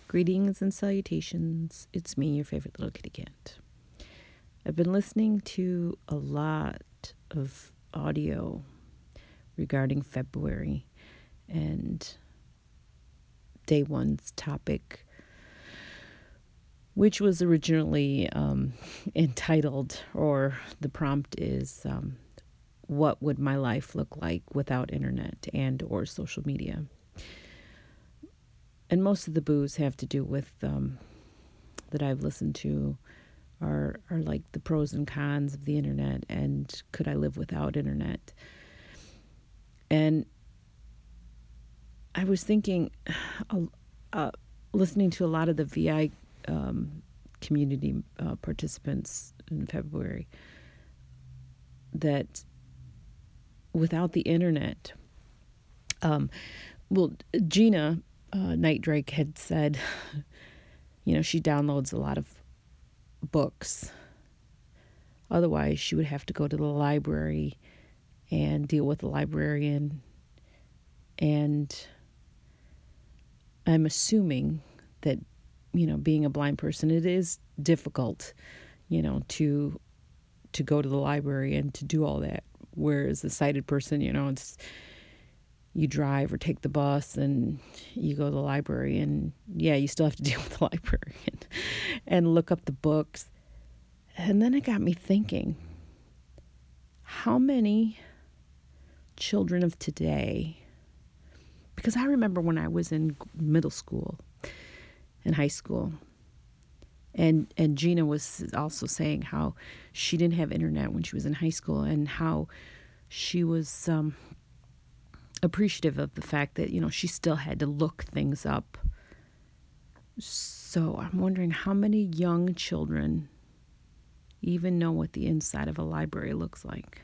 Greetings and salutations. It's me, your favorite little kitty cat. I've been listening to a lot of audio regarding February and day one's topic, which was originally entitled, or the prompt is, what would my life look like without internet and or social media? And most of the boos have to do with, that I've listened to are like the pros and cons of the internet and could I live without internet? And I was thinking, listening to a lot of the VI community participants in February, that without the internet, Gina Night Drake had said, she downloads a lot of books. Otherwise, she would have to go to the library and deal with the librarian. And I'm assuming that, being a blind person, it is difficult, to go to the library and to do all that. Whereas a sighted person, it's you drive or take the bus and you go to the library, and you still have to deal with the librarian and look up the books. And then it got me thinking, how many children of today, because I remember when I was in middle school and high school, and Gina was also saying how she didn't have internet when she was in high school, and how she was appreciative of the fact that, she still had to look things up. So I'm wondering how many young children even know what the inside of a library looks like.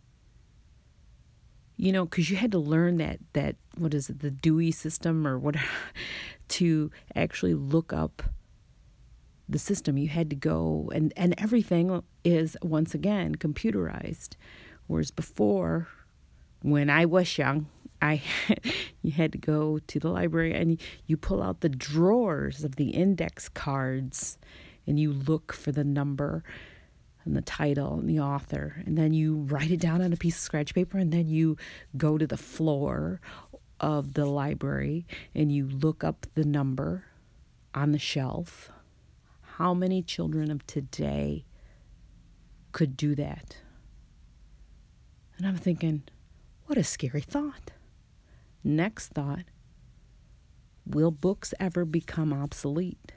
Because you had to learn that what is it, the Dewey system or whatever, to actually look up the system. You had to go, and everything is, once again, computerized. Whereas before, when I was young, you had to go to the library and you pull out the drawers of the index cards and you look for the number and the title and the author, and then you write it down on a piece of scratch paper, and then you go to the floor of the library and you look up the number on the shelf. How many children of today could do that? And I'm thinking, what a scary thought. Next thought, will books ever become obsolete?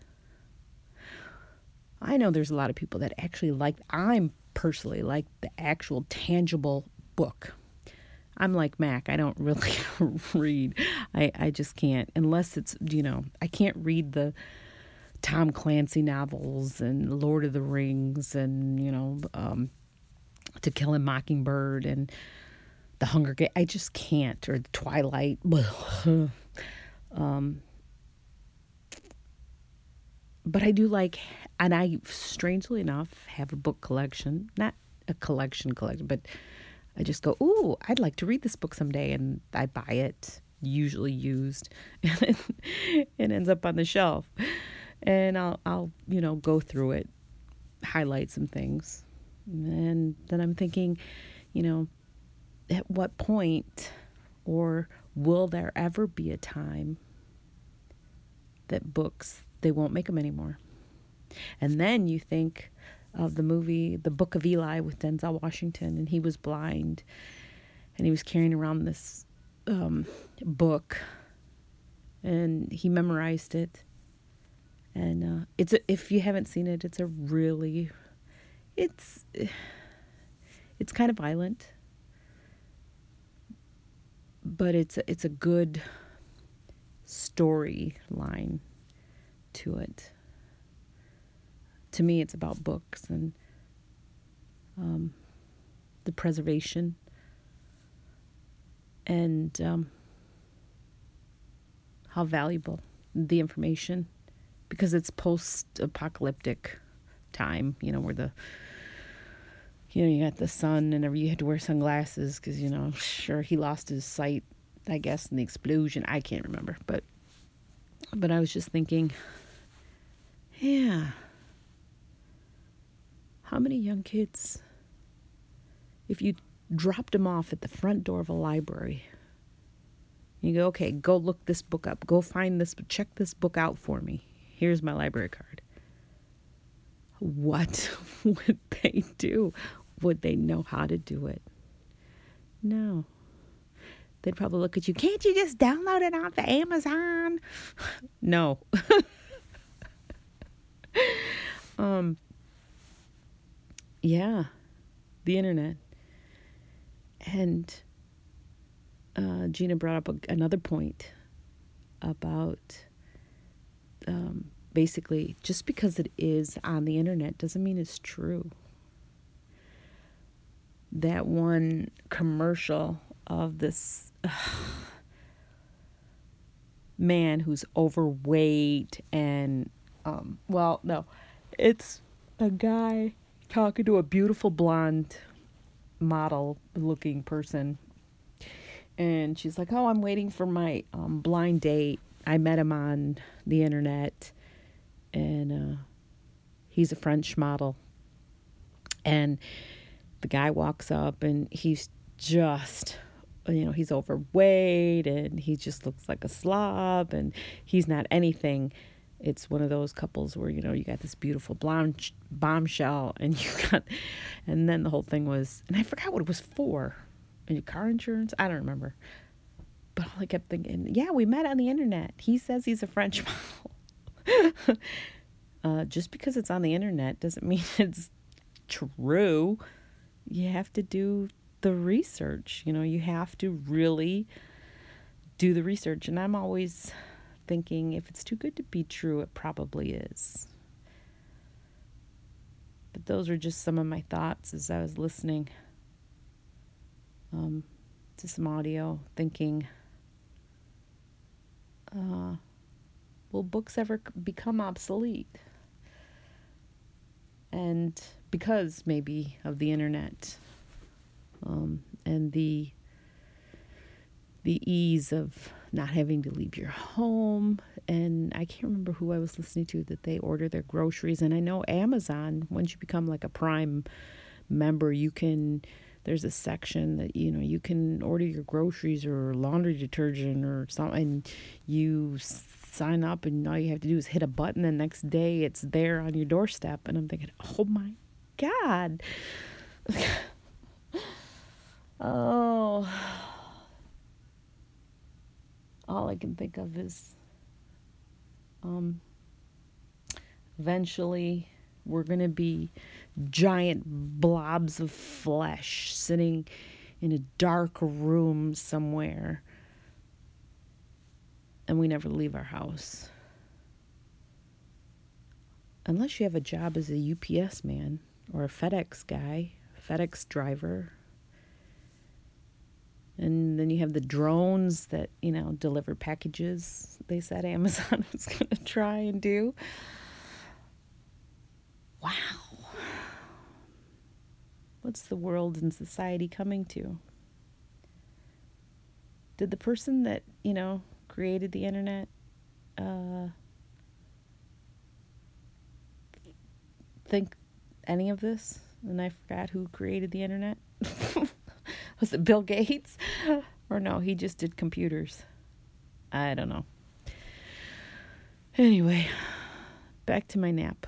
I know there's a lot of people that actually I'm personally like the actual tangible book. I'm like Mac. I don't really read. I just can't, unless it's, I can't read the Tom Clancy novels and Lord of the Rings and, To Kill a Mockingbird and The Hunger Games. I just can't. Or the Twilight. But I do like, and I, strangely enough, have a book collection. Not a collection, but I just go, ooh, I'd like to read this book someday. And I buy it, usually used, and it ends up on the shelf. And I'll go through it, highlight some things. And then I'm thinking, at what point, or will there ever be a time that books, they won't make them anymore? And then you think of the movie The Book of Eli with Denzel Washington, and he was blind, and he was carrying around this book, and he memorized it. And if you haven't seen it, it's kind of violent, but it's a good storyline to it. To me, it's about books and the preservation and how valuable the information, because it's post-apocalyptic time, where you got the sun and you had to wear sunglasses because, sure, he lost his sight, I guess, in the explosion. I can't remember, but I was just thinking, Yeah. How many young kids, if you dropped them off at the front door of a library, you go, okay, go look this book up. Go find this, check this book out for me. Here's my library card. What would they do? Would they know how to do it? No. They'd probably look at you. Can't you just download it off of Amazon? No. Yeah, the internet. And Gina brought up another point about basically just because it is on the internet doesn't mean it's true. That one commercial of this man who's overweight and no, it's a guy talking to a beautiful blonde model looking person, and she's like, oh, I'm waiting for my blind date. I met him on the internet, and he's a French model. And the guy walks up, and he's just, he's overweight, and he just looks like a slob, and he's not anything. It's one of those couples where, you got this beautiful blonde bombshell, and and then the whole thing was, and I forgot what it was for. Your car insurance? I don't remember. But all I kept thinking, yeah, we met on the internet. He says he's a French model. Just because it's on the internet doesn't mean it's true. You have to do the research. You have to really do the research. And I'm always thinking, if it's too good to be true, it probably is. But those are just some of my thoughts as I was listening to some audio, thinking, will books ever become obsolete? And because maybe of the internet, and the ease of not having to leave your home. And I can't remember who I was listening to that they order their groceries. And I know Amazon, once you become like a Prime member, there's a section that, you can order your groceries or laundry detergent or something. And you sign up, and all you have to do is hit a button. The next day it's there on your doorstep. And I'm thinking, oh my God. Oh, all I can think of is eventually we're going to be giant blobs of flesh sitting in a dark room somewhere, and we never leave our house. Unless you have a job as a UPS man or a FedEx guy, FedEx driver. And then you have the drones that, deliver packages. They said Amazon was going to try and do. Wow. What's the world and society coming to? Did the person that, created the internet think any of this? And I forgot who created the internet. Was it Bill Gates? Or no, he just did computers. I don't know. Anyway, back to my nap.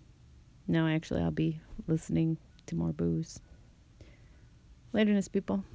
No, actually, I'll be listening to more booze. Laterness, people.